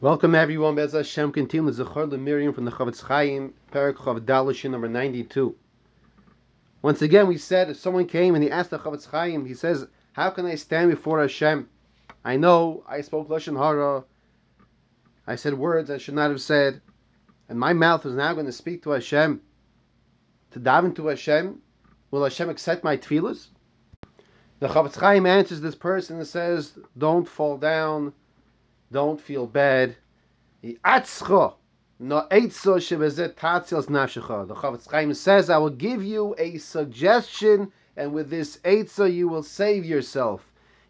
Welcome everyone. Bez Hashem continues the Zechor Miriam from the Chavetz Chaim, Perek Chav Dalashin number 92. Once again, we said if someone came and he asked the Chavetz Chaim, he says, "How can I stand before Hashem? I know I spoke lashon hara, I said words I should not have said, and my mouth is now going to speak to Hashem, to daven to Hashem. Will Hashem accept my tefillas?" The Chavetz Chaim answers this person and says, "Don't fall down, don't feel bad. The Chavetz Chaim says, I will give you a suggestion, and with this eitzah you will save yourself.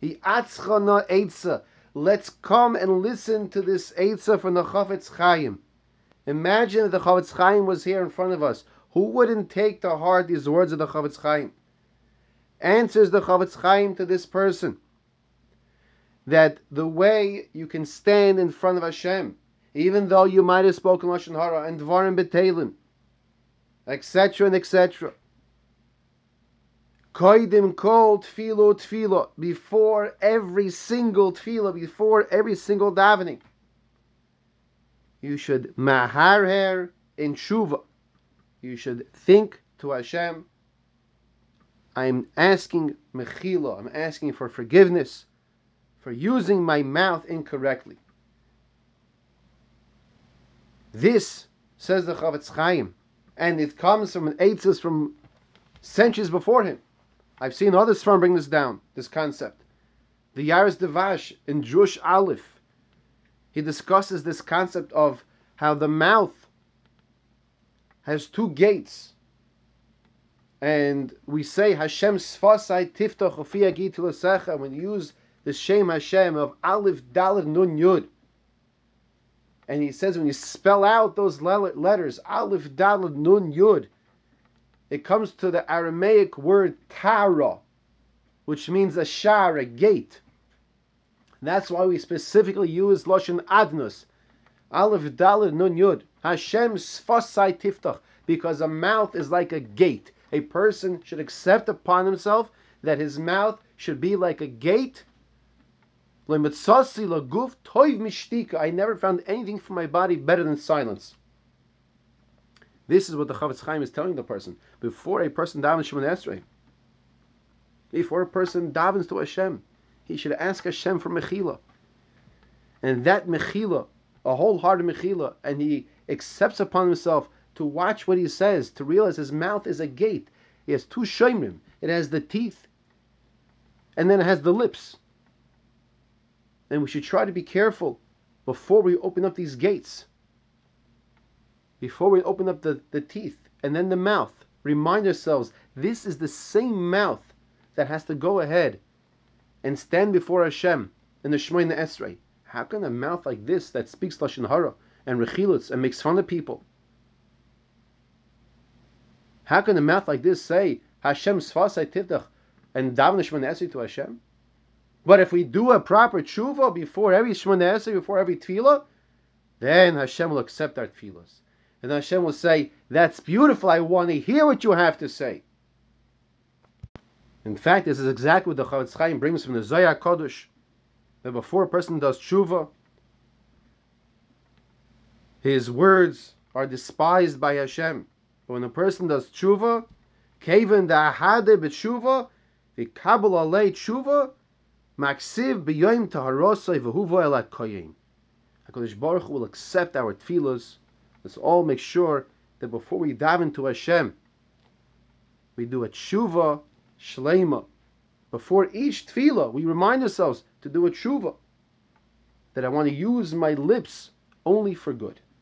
Let's come and listen to this eitzah from the Chavetz Chaim. Imagine if the Chavetz Chaim was here in front of us. Who wouldn't take to heart these words of the Chavetz Chaim? Answers the Chavetz Chaim to this person that the way you can stand in front of Hashem, even though you might have spoken lashon hara and dvarim betelim, etc. and etc. Koidim kol tfilo, before every single tefillah, before every single davening, you should maharher in tshuva. You should think to Hashem, I'm asking mechila, I'm asking for forgiveness for using my mouth incorrectly. This, says the Chavetz Chaim, and it comes from an eitzos from centuries before him. I've seen others from bring this down, this concept. The Yaris Devash in Drush Aleph, he discusses this concept of how the mouth has two gates. And we say Hashem Sfasai Tiftach Ufi Agit L'Secha, when you use the Shem Hashem of Aleph Dalet Nun Yud. And he says when you spell out those letters, Aleph Dalet Nun Yud, it comes to the Aramaic word Tara, which means a shar, a gate. That's why we specifically use Lashon Adnus, Aleph Dalet Nun Yud, Hashem Sfasai Tiftach, because a mouth is like a gate. A person should accept upon himself that his mouth should be like a gate. I never found anything for my body better than silence. This is what the Chavetz Chaim is telling the person. Before a person davens Shemoneh Esrei, before a person davens to Hashem, he should ask Hashem for mechila. And that mechila, a wholehearted mechila, and he accepts upon himself to watch what he says, to realize his mouth is a gate. He has two shomrim. It has the teeth, and then it has the lips. And we should try to be careful before we open up these gates. Before we open up the teeth and then the mouth, remind ourselves, this is the same mouth that has to go ahead and stand before Hashem in the Shemoneh Esrei. How can a mouth like this that speaks lashon hara and rechilutz and makes fun of people, how can a mouth like this say Hashem Sfasai Tivdach and daven Shemoneh Esrei to Hashem? But if we do a proper tshuva before every Shemoneh Esrei, before every tefillah, then Hashem will accept our tefillahs. And Hashem will say, that's beautiful, I want to hear what you have to say. In fact, this is exactly what the Chavetz Chaim brings from the Zohar Kodesh, that before a person does tshuva, his words are despised by Hashem. But when a person does tshuva, keven da'ahade b'tshuva, v'kabel alei tshuva, maksiv b'yoyim taharosai v'huvo elat koyim. HaKadosh Baruch Hu will accept our tefillahs. Let's all make sure that before we daven to Hashem, we do a tshuva shleima. Before each tefillah, we remind ourselves to do a tshuva, that I want to use my lips only for good.